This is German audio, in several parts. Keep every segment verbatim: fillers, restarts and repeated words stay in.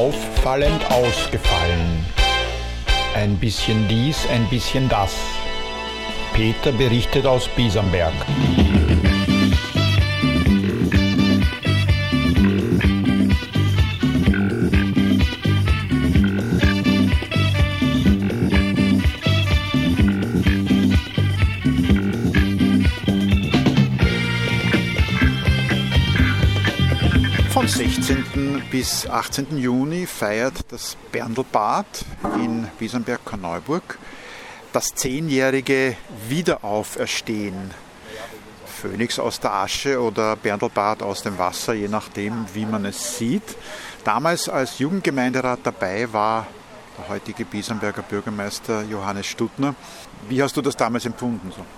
auffallend ausgefallen. Ein bisschen dies, ein bisschen das. Peter berichtet aus Biesenberg. Vom sechzehnten bis achtzehnten Juni feiert das Berndlbad in Biesenberg-Korneuburg das zehnjährige Wiederauferstehen. Phönix aus der Asche oder Berndlbad aus dem Wasser, je nachdem, wie man es sieht. Damals als Jugendgemeinderat dabei war der heutige Biesenberger Bürgermeister Johannes Stuttner. Wie hast du das damals empfunden? So?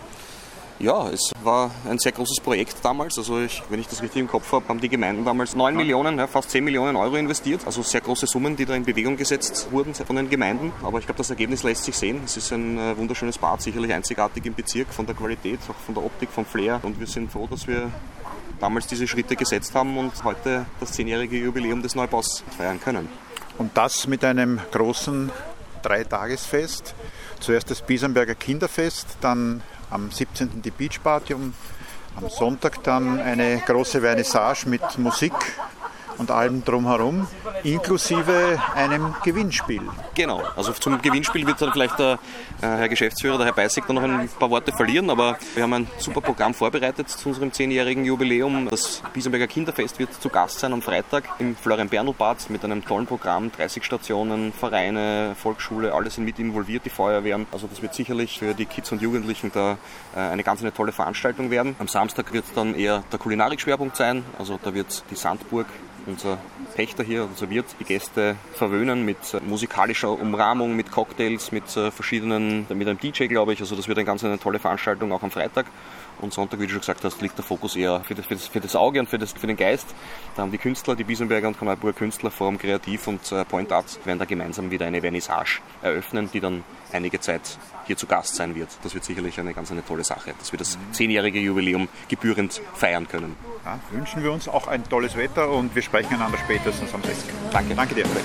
Ja, es war ein sehr großes Projekt damals. Also ich, wenn ich das richtig im Kopf habe, haben die Gemeinden damals neun Millionen, ja, fast zehn Millionen Euro investiert. Also sehr große Summen, die da in Bewegung gesetzt wurden von den Gemeinden. Aber ich glaube, das Ergebnis lässt sich sehen. Es ist ein äh, wunderschönes Bad, sicherlich einzigartig im Bezirk, von der Qualität, auch von der Optik, vom Flair. Und wir sind froh, dass wir damals diese Schritte gesetzt haben und heute das zehnjährige Jubiläum des Neubaus feiern können. Und das mit einem großen Dreitagesfest. Zuerst das Biesenberger Kinderfest, dann am siebzehnten die Beachparty, am Sonntag dann eine große Vernissage mit Musik und allem drumherum, inklusive einem Gewinnspiel. Genau, also zum Gewinnspiel wird dann vielleicht der äh, Herr Geschäftsführer, der Herr Beißig, noch ein paar Worte verlieren, aber wir haben ein super Programm vorbereitet zu unserem zehnjährigen Jubiläum. Das Biesenberger Kinderfest wird zu Gast sein am Freitag im Florian-Berndl-Bad mit einem tollen Programm, dreißig Stationen, Vereine, Volksschule, alle sind mit involviert, die Feuerwehren. Also das wird sicherlich für die Kids und Jugendlichen da äh, eine ganz eine tolle Veranstaltung werden. Am Samstag wird dann eher der Kulinarik-Schwerpunkt sein, also da wird die Sandburg, unser Pächter hier, unser Wirt, die Gäste verwöhnen mit musikalischer Umrahmung, mit Cocktails, mit verschiedenen, mit einem D J, glaube ich. Also das wird eine ganz eine tolle Veranstaltung auch am Freitag. Und Sonntag, wie du schon gesagt hast, liegt der Fokus eher für das, für das, für das Auge und für, das, für den Geist. Da haben die Künstler, die Biesenberger und Korneuburger Künstler, Forum Kreativ und äh, Point Arts werden da gemeinsam wieder eine Vernissage eröffnen, die dann einige Zeit hier zu Gast sein wird. Das wird sicherlich eine ganz eine tolle Sache, dass wir das zehnjährige Jubiläum gebührend feiern können. Ja, wünschen wir uns auch ein tolles Wetter und wir sprechen einander spätestens am sechsten. Danke. Danke dir.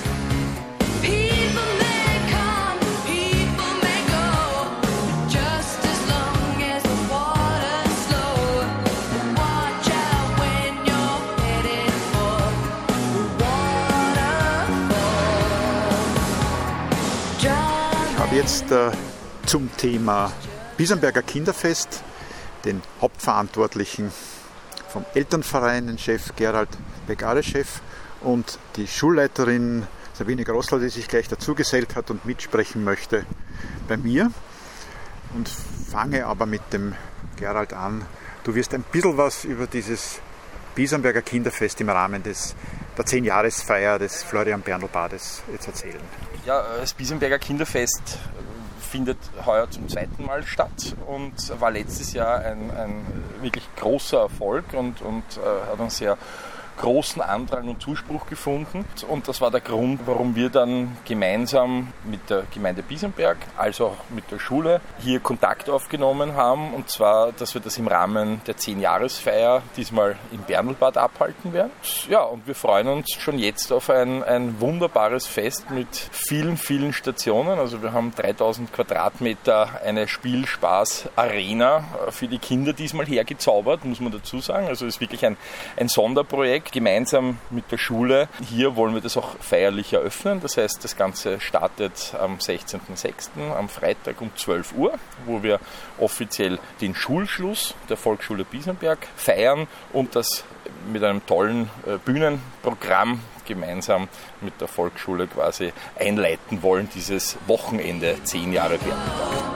Jetzt äh, zum Thema Biesenberger Kinderfest, den Hauptverantwortlichen vom Elternverein, den Chef Gerald Beck-Areschew und die Schulleiterin Sabine Grossler, die sich gleich dazugesellt hat und mitsprechen möchte bei mir. Und fange aber mit dem Gerald an. Du wirst ein bisschen was über dieses Biesenberger Kinderfest im Rahmen des, der Zehnjahresfeier des Florian-Berndl-Bades jetzt erzählen. Ja, das Biesenberger Kinderfest findet heuer zum zweiten Mal statt und war letztes Jahr ein, ein wirklich großer Erfolg und, und äh, hat einen sehr großen Andrang und Zuspruch gefunden. Und das war der Grund, warum wir dann gemeinsam mit der Gemeinde Biesenberg, als auch mit der Schule, hier Kontakt aufgenommen haben. Und zwar, dass wir das im Rahmen der Zehnjahresfeier diesmal im Berndlbad abhalten werden. Ja, und wir freuen uns schon jetzt auf ein, ein wunderbares Fest mit vielen, vielen Stationen. Also wir haben dreitausend Quadratmeter eine Spiel-Spaß-Arena für die Kinder diesmal hergezaubert, muss man dazu sagen. Also es ist wirklich ein, ein Sonderprojekt. Gemeinsam mit der Schule. Hier wollen wir das auch feierlich eröffnen. Das heißt, das Ganze startet am sechzehnten sechsten am Freitag um zwölf Uhr, wo wir offiziell den Schulschluss der Volksschule Biesenberg feiern und das mit einem tollen Bühnenprogramm gemeinsam mit der Volksschule quasi einleiten wollen, dieses Wochenende zehn Jahre Berndlbad.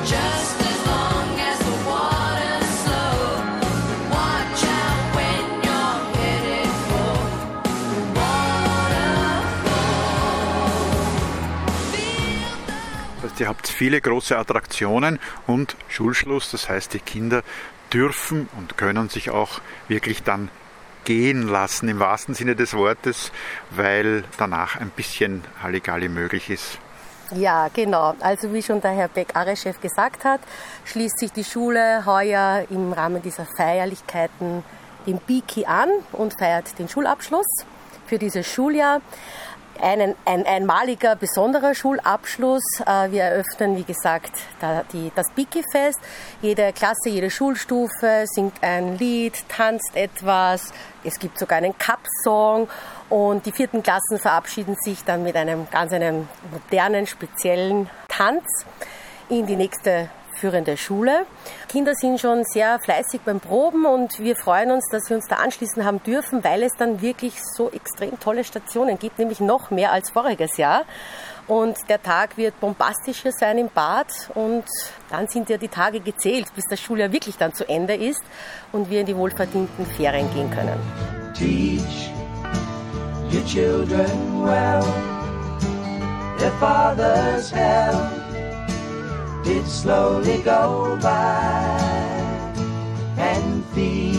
Ihr habt viele große Attraktionen und Schulschluss, das heißt, die Kinder dürfen und können sich auch wirklich dann gehen lassen, im wahrsten Sinne des Wortes, weil danach ein bisschen Halligalli möglich ist. Ja, genau. Also wie schon der Herr Beck-Areschew gesagt hat, schließt sich die Schule heuer im Rahmen dieser Feierlichkeiten dem Biki an und feiert den Schulabschluss für dieses Schuljahr. einen, ein einmaliger, besonderer Schulabschluss. Wir eröffnen, wie gesagt, die, das Biki-Fest. Jede Klasse, jede Schulstufe singt ein Lied, tanzt etwas. Es gibt sogar einen Cup-Song. Und die vierten Klassen verabschieden sich dann mit einem ganz einem modernen, speziellen Tanz in die nächste führende Schule. Kinder sind schon sehr fleißig beim Proben und wir freuen uns, dass wir uns da anschließen haben dürfen, weil es dann wirklich so extrem tolle Stationen gibt, nämlich noch mehr als voriges Jahr. Und der Tag wird bombastischer sein im Bad und dann sind ja die Tage gezählt, bis das Schuljahr wirklich dann zu Ende ist und wir in die wohlverdienten Ferien gehen können. Teach your children well, their father's help did slowly go by and feed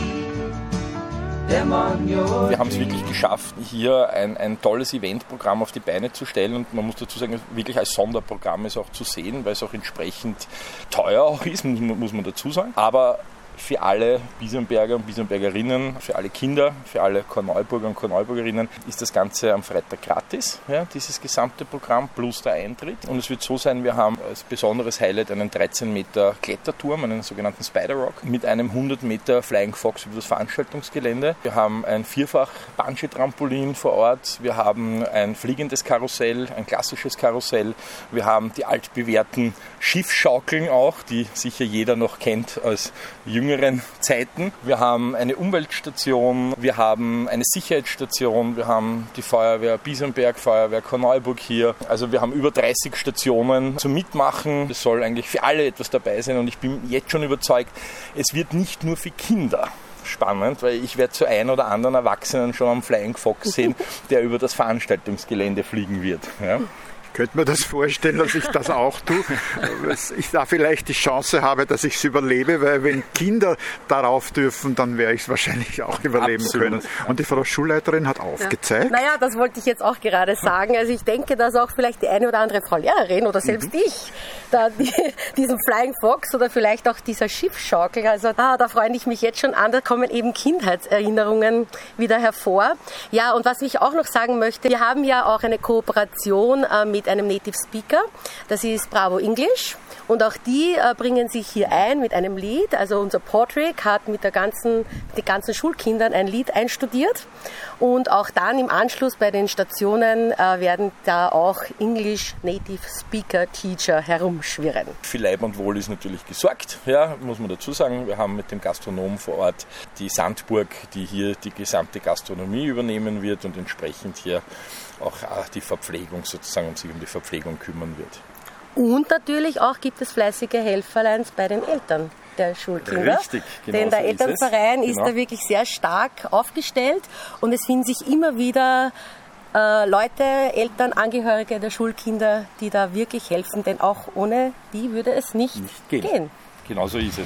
them on your. Wir haben es wirklich geschafft, hier ein, ein tolles Eventprogramm auf die Beine zu stellen und man muss dazu sagen, wirklich als Sonderprogramm ist auch zu sehen, weil es auch entsprechend teuer auch ist, muss man dazu sagen. Aber für alle Biesenberger und Biesenbergerinnen, für alle Kinder, für alle Korneuburger und Korneuburgerinnen ist das Ganze am Freitag gratis, ja, dieses gesamte Programm plus der Eintritt. Und es wird so sein, wir haben als besonderes Highlight einen dreizehn Meter Kletterturm, einen sogenannten Spider Rock, mit einem hundert Meter Flying Fox über das Veranstaltungsgelände. Wir haben ein vierfach Bungee-Trampolin vor Ort, wir haben ein fliegendes Karussell, ein klassisches Karussell, wir haben die altbewährten Schiffschaukeln auch, die sicher jeder noch kennt als jüngeren Zeiten. Wir haben eine Umweltstation, wir haben eine Sicherheitsstation, wir haben die Feuerwehr Biesenberg, Feuerwehr Korneuburg hier. Also wir haben über dreißig Stationen zum Mitmachen. Es soll eigentlich für alle etwas dabei sein und ich bin jetzt schon überzeugt, es wird nicht nur für Kinder spannend, weil ich werde zu einem oder anderen Erwachsenen schon am Flying Fox sehen, der über das Veranstaltungsgelände fliegen wird. Ja. Ich könnte mir das vorstellen, dass ich das auch tue. Ich da vielleicht die Chance habe, dass ich es überlebe, weil wenn Kinder darauf dürfen, dann werde ich es wahrscheinlich auch überleben Absolut. können. Und die Frau Schulleiterin hat aufgezeigt. Ja. Naja, das wollte ich jetzt auch gerade sagen. Also ich denke, dass auch vielleicht die eine oder andere Frau Lehrerin oder selbst mhm. ich da die, diesen Flying Fox oder vielleicht auch dieser Schiffschaukel, also ah, da freue ich mich jetzt schon an, da kommen eben Kindheitserinnerungen wieder hervor. Ja, und was ich auch noch sagen möchte, wir haben ja auch eine Kooperation äh, mit einem Native Speaker, das ist Bravo English und auch die äh, bringen sich hier ein mit einem Lied, also unser Patrick hat mit der ganzen, den ganzen Schulkindern ein Lied einstudiert und auch dann im Anschluss bei den Stationen äh, werden da auch English Native Speaker Teacher herumschwirren. Für Leib und Wohl ist natürlich gesorgt, ja, muss man dazu sagen. Wir haben mit dem Gastronomen vor Ort die Sandburg, die hier die gesamte Gastronomie übernehmen wird und entsprechend hier auch die Verpflegung sozusagen und sich um die Verpflegung kümmern wird. Und natürlich auch gibt es fleißige Helferleins bei den Eltern der Schulkinder. Richtig, genau. Denn der so Elternverein ist, ist genau. da wirklich sehr stark aufgestellt und es finden sich immer wieder äh, Leute, Eltern, Angehörige der Schulkinder, die da wirklich helfen, denn auch ohne die würde es nicht, nicht gehen. gehen. Genau so ist es.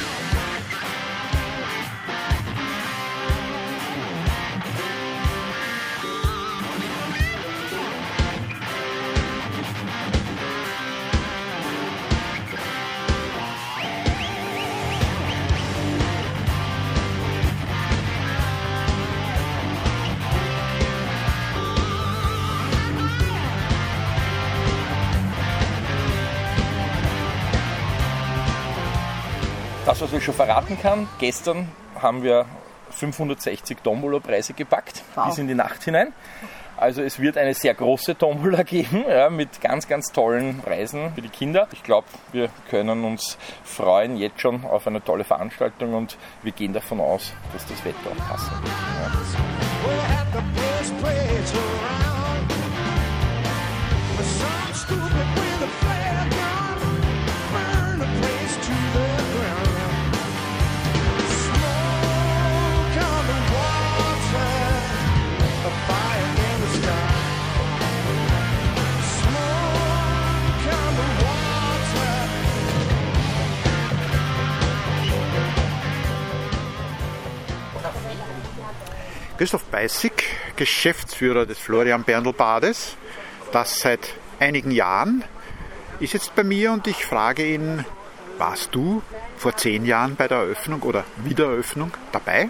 Das, was ich schon verraten kann, gestern haben wir fünfhundertsechzig Tombola-Preise gepackt, wow. bis in die Nacht hinein. Also es wird eine sehr große Tombola geben, ja, mit ganz, ganz tollen Preisen für die Kinder. Ich glaube, wir können uns freuen jetzt schon auf eine tolle Veranstaltung und wir gehen davon aus, dass das Wetter auch passen wird. Ja. Christoph Beißig, Geschäftsführer des Florian Berndl Bades, das seit einigen Jahren, ist jetzt bei mir und ich frage ihn, warst du vor zehn Jahren bei der Eröffnung oder Wiedereröffnung dabei?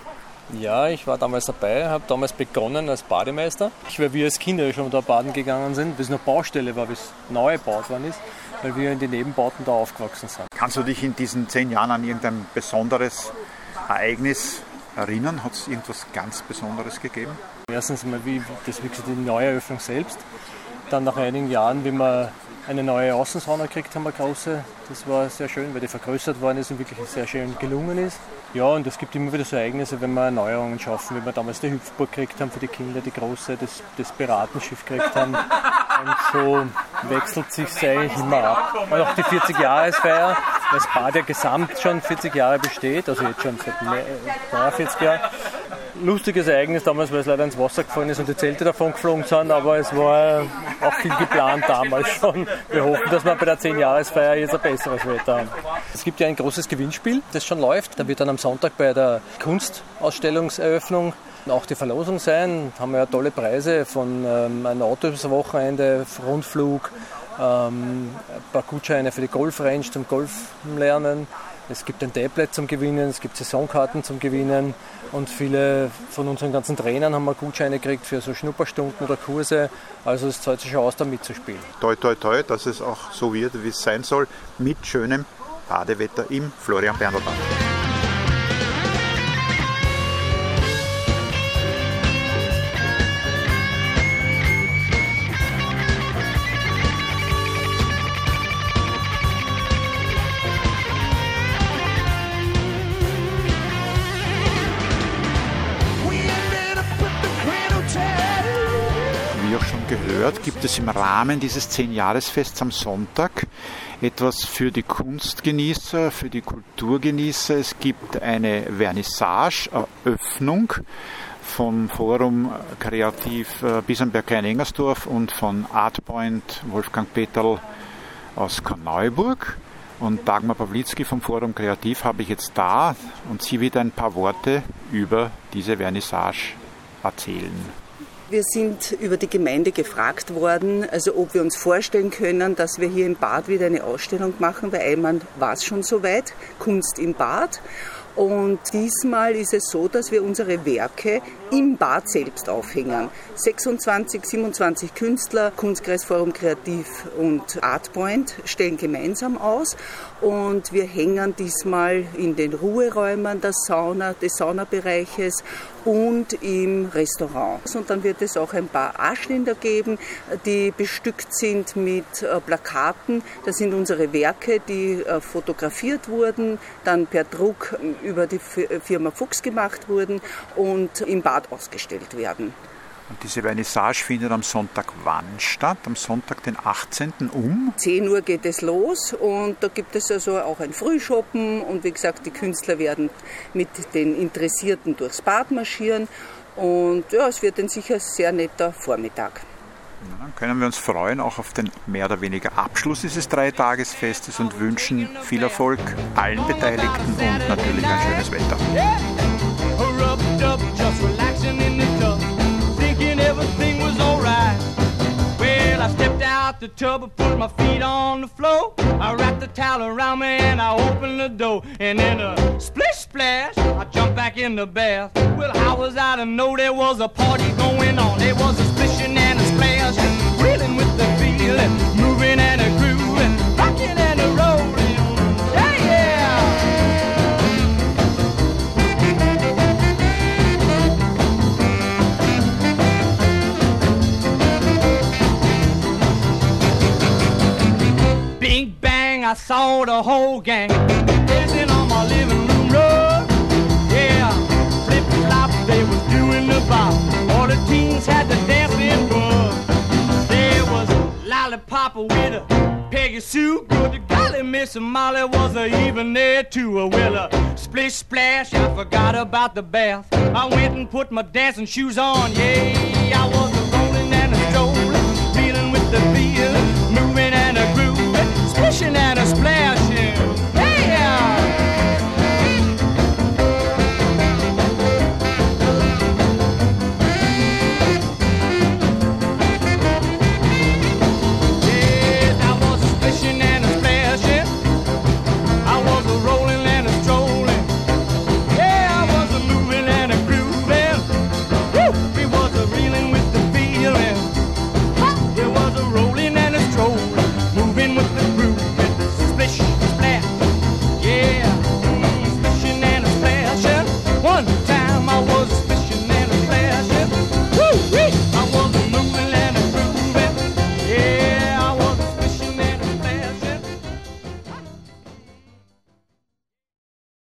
Ja, ich war damals dabei, habe damals begonnen als Bademeister. Weil wir als Kinder schon da baden gegangen sind, bis es noch Baustelle war, bis neu gebaut worden ist, weil wir in den Nebenbauten da aufgewachsen sind. Kannst du dich in diesen zehn Jahren an irgendein besonderes Ereignis erinnern? Hat es irgendwas ganz Besonderes gegeben? Erstens mal wie, das, wie gesagt, die Neueröffnung selbst. Dann nach einigen Jahren, wie wir eine neue Außensauna gekriegt haben, eine große. Das war sehr schön, weil die vergrößert worden ist und wirklich sehr schön gelungen ist. Ja, und es gibt immer wieder so Ereignisse, wenn wir Erneuerungen schaffen, wie wir damals die Hüpfburg gekriegt haben für die Kinder, die große, das, das Piratenschiff gekriegt haben. Und so wechselt sich es eigentlich immer ab. Und auch die vierzig-Jahresfeier, weil das Bad ja gesamt schon vierzig Jahre besteht, also jetzt schon seit mehr, vierzig Jahren. Lustiges Ereignis damals, weil es leider ins Wasser gefallen ist und die Zelte davon geflogen sind, aber es war auch viel geplant damals schon. Wir hoffen, dass wir bei der zehn-Jahresfeier jetzt ein besseres Wetter haben. Es gibt ja ein großes Gewinnspiel, das schon läuft. Da wird dann am Sonntag bei der Kunstausstellungseröffnung auch die Verlosung sein. Da haben wir ja tolle Preise von ähm, einem Auto übers Wochenende, Rundflug, ähm, ein paar Gutscheine für die Golfrange zum Golflernen. Es gibt ein Tablet zum Gewinnen, es gibt Saisonkarten zum Gewinnen und viele von unseren ganzen Trainern haben wir Gutscheine gekriegt für so Schnupperstunden oder Kurse. Also es zahlt sich schon aus, da mitzuspielen. Toi, toi, toi, dass es auch so wird, wie es sein soll, mit schönem Badewetter im Florian-Bernl-Bad. Gehört, gibt es im Rahmen dieses zehn-Jahres-Fests am Sonntag etwas für die Kunstgenießer, für die Kulturgenießer. Es gibt eine Vernissage-Eröffnung vom Forum Kreativ Bisamberg-Klein-Engersdorf und von Artpoint Wolfgang Peterl aus Korneuburg. Und Dagmar Pawlitzki vom Forum Kreativ habe ich jetzt da und sie wird ein paar Worte über diese Vernissage erzählen. Wir sind über die Gemeinde gefragt worden, also ob wir uns vorstellen können, dass wir hier im Bad wieder eine Ausstellung machen, weil einmal war es schon soweit, Kunst im Bad. Und diesmal ist es so, dass wir unsere Werke im Bad selbst aufhängen. sechsundzwanzig, siebenundzwanzig Künstler, Kunstkreisforum Kreativ und Artpoint stellen gemeinsam aus. Und wir hängen diesmal in den Ruheräumen der Sauna, des Saunabereiches und im Restaurant. Und dann wird es auch ein paar Arschländer geben, die bestückt sind mit Plakaten. Das sind unsere Werke, die fotografiert wurden, dann per Druck über die Firma Fuchs gemacht wurden und im Bad ausgestellt werden. Und diese Vernissage findet am Sonntag wann statt? Am Sonntag, den achtzehnten um? zehn Uhr geht es los und da gibt es also auch ein Frühshoppen und wie gesagt, die Künstler werden mit den Interessierten durchs Bad marschieren und ja, es wird ein sicher sehr netter Vormittag. Ja, dann können wir uns freuen, auch auf den mehr oder weniger Abschluss dieses Dreitagesfestes und wünschen viel Erfolg allen Beteiligten und natürlich ein schönes Wetter. Everything was alright. Well, I stepped out the tub and put my feet on the floor. I wrapped the towel around me and I opened the door. And in a splish splash, I jumped back in the bath. Well, how was I to know there was a party going on? There was a splishing and a splash, and reeling with the feeling, moving and a grooving, rocking and a rolling. Yeah, yeah. Bing bang, I saw the whole gang dancing on my living room rug. Yeah, flip flop, they was doing the bop. All the teens had the dancing bug. There was Lollipop with a Peggy Sue. Good golly, Miss Molly was a even there too. A well, a splish splash, I forgot about the bath. I went and put my dancing shoes on, yeah.